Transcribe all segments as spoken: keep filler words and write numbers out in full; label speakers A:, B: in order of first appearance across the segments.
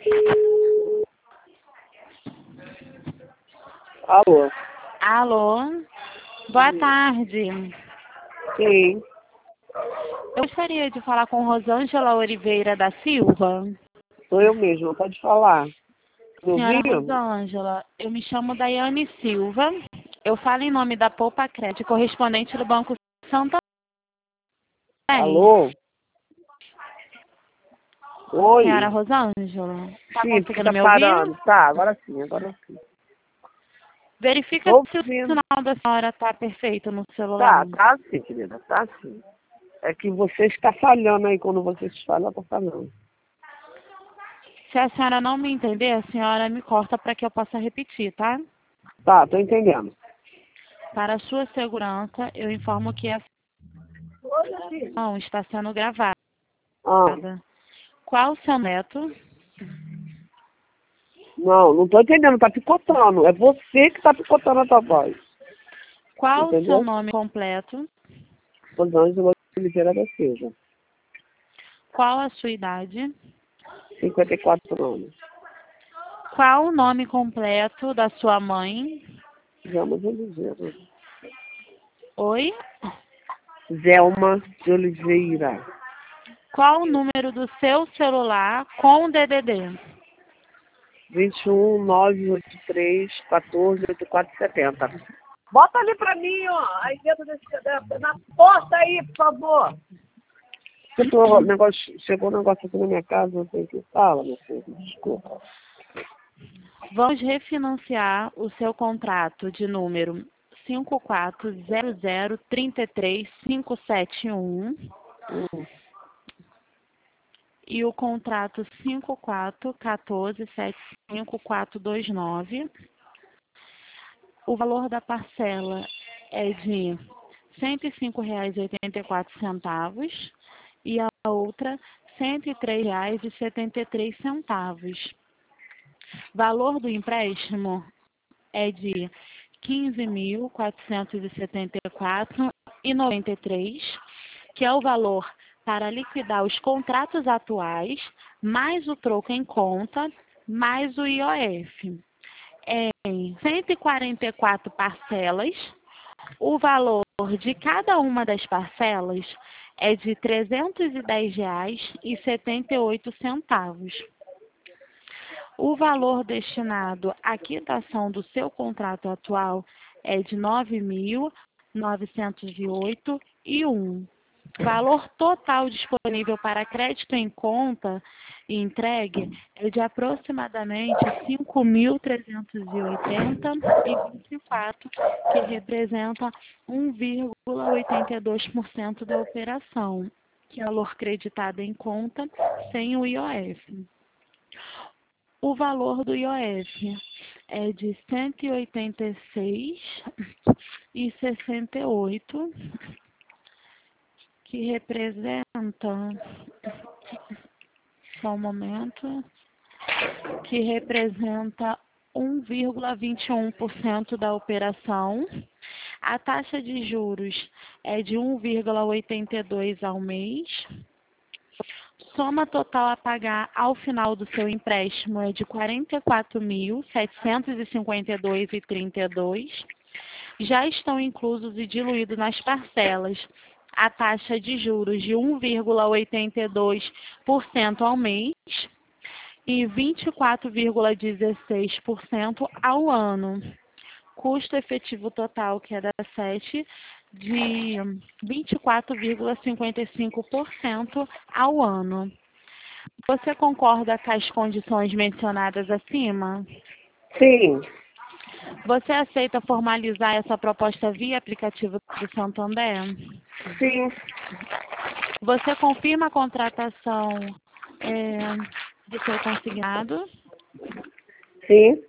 A: Alô?
B: Alô? Boa tarde.
A: Sim.
B: Eu gostaria de falar com Rosângela Oliveira da Silva.
A: Sou eu mesma, pode falar. Tudo
B: Senhora
A: bem?
B: Rosângela, eu me chamo Daiane Silva. Eu falo em nome da Poupa Crédito, correspondente do Banco Santander.
A: Alô? Oi?
B: Senhora Rosângela, está
A: Sim, porque
B: conseguindo
A: tá
B: me
A: parando.
B: ouvir?
A: Tá, agora sim, agora sim.
B: Verifica
A: Tô
B: se o
A: ouvindo.
B: sinal da senhora está perfeito no
A: Tá,
B: celular.
A: tá sim, querida, tá sim. É que você está falhando aí, quando você fala, tá falhando.
B: Se a senhora não me entender, a senhora me corta para que eu possa repetir, tá?
A: Tá, tô entendendo.
B: Para a sua segurança, eu informo que a sessão está sendo gravada.
A: Ah,
B: Qual o seu neto?
A: não, não tô entendendo, tá picotando. É você que tá picotando a tua voz.
B: Qual o seu
A: Entendeu?
B: nome completo?
A: Rosângela Oliveira da Silva.
B: Qual a sua idade?
A: cinquenta e quatro anos.
B: Qual o nome completo da sua mãe?
A: Zelma de Oliveira.
B: Oi?
A: Zelma de Oliveira.
B: Qual o número do seu celular com o D D D?
A: vinte e um, nove oito três, quatorze, oitenta e quatro, setenta. Bota ali pra mim, ó. Aí dentro desse na porta aí, por favor. Chegou um negócio, chegou um negócio aqui na minha casa, não sei o que fala, meu filho. Desculpa.
B: Vamos refinanciar o seu contrato de número cinco quatro zero zero três três cinco sete um
A: Hum,
B: e o contrato cinco quatro um quatro sete cinco quatro dois nove. O valor da parcela é de cento e cinco reais e oitenta e quatro centavos e a outra cento e três reais e setenta e três centavos. Valor do empréstimo é de quinze mil quatrocentos e setenta e quatro reais e noventa e três centavos, que é o valor para liquidar os contratos atuais, mais o troco em conta, mais o I O F. Em cento e quarenta e quatro parcelas, o valor de cada uma das parcelas é de trezentos e dez reais e setenta e oito centavos. O valor destinado à quitação do seu contrato atual é de nove mil novecentos e oito reais e um centavo. Valor total disponível para crédito em conta e entregue é de aproximadamente cinco mil trezentos e oitenta reais e vinte e quatro centavos, que representa um vírgula oitenta e dois por cento da operação, que é valor creditado em conta sem o I O F. O valor do I O F é de cento e oitenta e seis reais e sessenta e oito centavos, que representa, só um momento, que representa um vírgula vinte e um por cento da operação. A taxa de juros é de um vírgula oitenta e dois por cento ao mês. Soma total a pagar ao final do seu empréstimo é de quarenta e quatro mil setecentos e cinquenta e dois reais e trinta e dois centavos. Já estão inclusos e diluídos nas parcelas a taxa de juros de um vírgula oitenta e dois por cento ao mês e vinte e quatro vírgula dezesseis por cento ao ano. Custo efetivo total, que é da sete, de vinte e quatro vírgula cinquenta e cinco por cento ao ano. Você concorda com as condições mencionadas acima?
A: Sim,
B: Você aceita formalizar essa proposta via aplicativo do Santander?
A: sim,
B: Você confirma a contratação é, do seu consignado?
A: sim,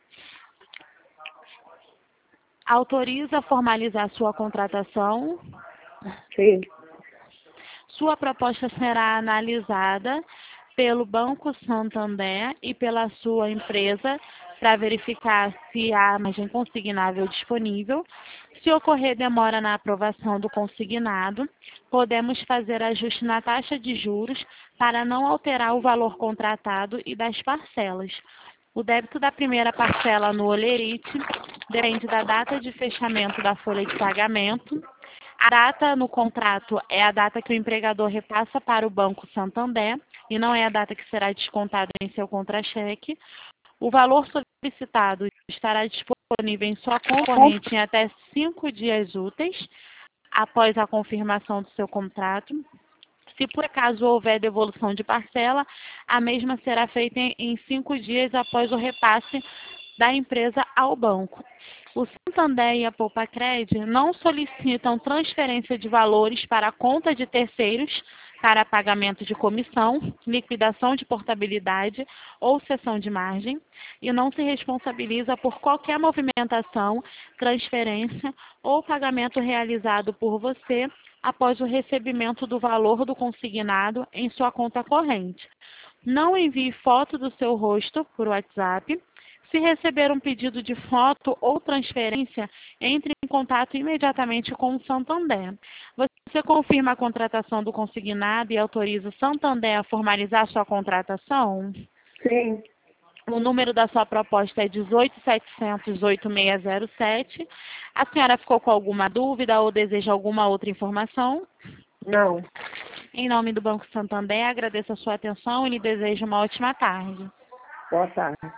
B: Autoriza formalizar sua contratação?
A: sim.
B: Sua proposta será analisada pelo Banco Santander e pela sua empresa para verificar se há margem consignável disponível. Se ocorrer demora na aprovação do consignado, podemos fazer ajuste na taxa de juros para não alterar o valor contratado e das parcelas. O débito da primeira parcela no Olerite depende da data de fechamento da folha de pagamento. A data no contrato é a data que o empregador repassa para o Banco Santander e não é a data que será descontada em seu contra-cheque. O valor solicitado estará disponível em sua conta corrente em até cinco dias úteis após a confirmação do seu contrato. Se por acaso houver devolução de parcela, a mesma será feita em cinco dias após o repasse da empresa ao banco. O Santander e a Poupacred não solicitam transferência de valores para a conta de terceiros para pagamento de comissão, liquidação de portabilidade ou cessão de margem e não se responsabiliza por qualquer movimentação, transferência ou pagamento realizado por você após o recebimento do valor do consignado em sua conta corrente. Não envie foto do seu rosto por WhatsApp. Se receber um pedido de foto ou transferência, entre em contato imediatamente com o Santander. Você confirma a contratação do consignado e autoriza o Santander a formalizar sua contratação?
A: Sim.
B: O número da sua proposta é dezoito, setecentos, oito seis zero sete. A senhora ficou com alguma dúvida ou deseja alguma outra informação?
A: Não.
B: Em nome do Banco Santander, agradeço a sua atenção e lhe desejo uma ótima tarde.
A: Boa tarde.